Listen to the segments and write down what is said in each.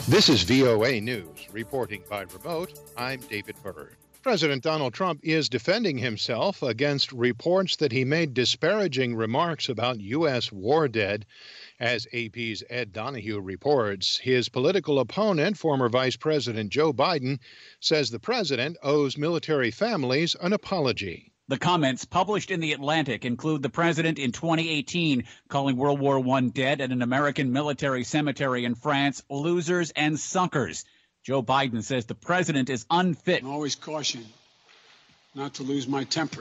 This is VOA News. Reporting by remote, I'm David Byrd. President Donald Trump is defending himself against reports that he made disparaging remarks about U.S. war dead. As AP's Ed Donahue reports, his political opponent, former Vice President Joe Biden, says the president owes military families an apology. The comments published in The Atlantic include the president in 2018 calling World War I dead at an American military cemetery in France losers and suckers. Joe Biden says the president is unfit. I always caution not to lose my temper.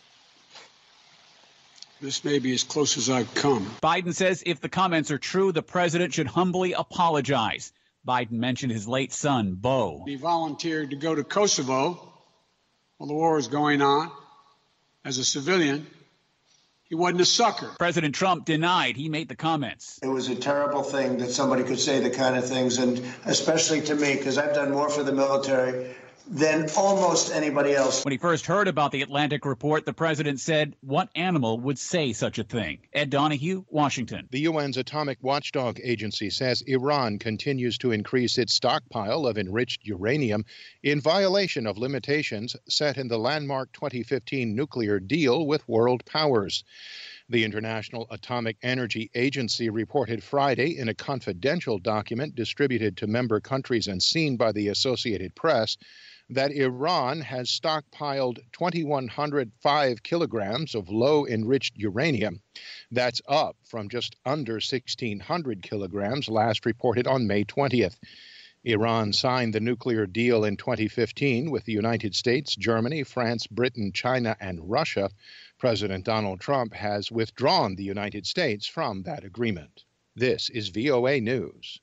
This may be as close as I've come. Biden says if the comments are true, the president should humbly apologize. Biden mentioned his late son, Beau. He volunteered to go to Kosovo while the war was going on. As a civilian, he wasn't a sucker. President Trump denied he made the comments. It was a terrible thing that somebody could say the kind of things, and especially to me, because I've done more for the military than almost anybody else. When he first heard about the Atlantic report, the president said, what animal would say such a thing? Ed Donahue, Washington. The UN's atomic watchdog agency says Iran continues to increase its stockpile of enriched uranium in violation of limitations set in the landmark 2015 nuclear deal with world powers. The International Atomic Energy Agency reported Friday in a confidential document distributed to member countries and seen by the Associated Press that Iran has stockpiled 2,105 kilograms of low-enriched uranium. That's up from just under 1,600 kilograms last reported on May 20th. Iran signed the nuclear deal in 2015 with the United States, Germany, France, Britain, China, and Russia. President Donald Trump has withdrawn the United States from that agreement. This is VOA News.